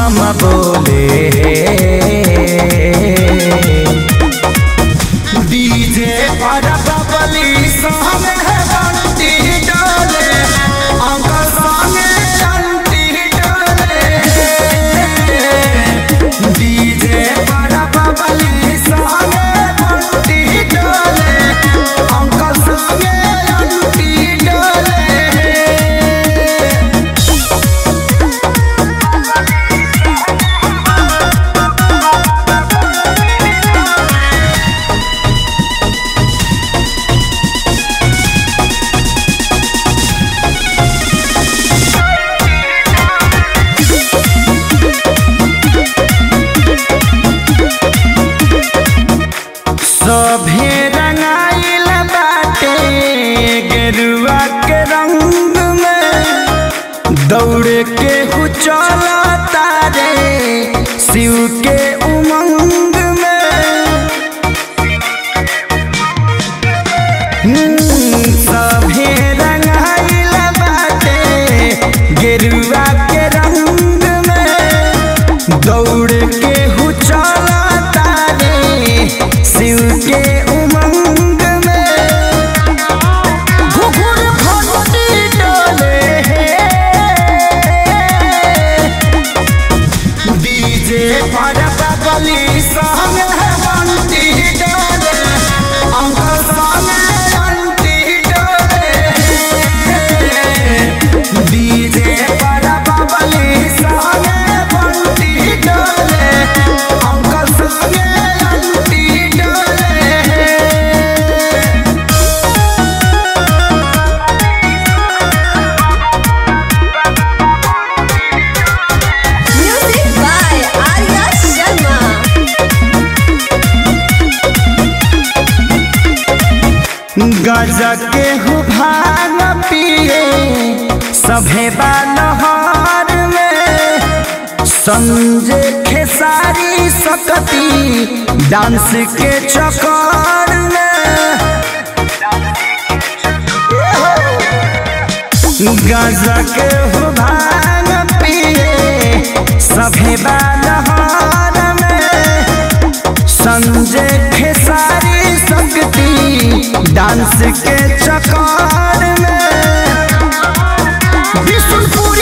बम बोले डीजे पर बबली संग है बंटी डोले अंकल संग चंटी डोले डीजे पर बबली संग बंटी डोले अंकल संग चंटी डोले सभे रंगाइल बाटे गेरुआ के रंग में दौड़ के चला तारे शिव के उमंग में सभे रंगाइल बाटे गेरुआ के रंग में दौड़ के चला तारे शिव के उमंग में घुघुर घंटी डोले डीजे पर बबली संग है बंटी डोले अंकल संग चंटी डोले डीजे पर बबली संग है बंटी डोले अंकल संग चंटी डोले Music by Arya Sharma. गजा के हो भांग पिए सभे बानहार में संजय खेसारी सकती डांस के चक्कर में गजा के हो भांग पिए सभे बानहार में संजय खेसारी सकती डांस के चक्कर में विष्णुपुर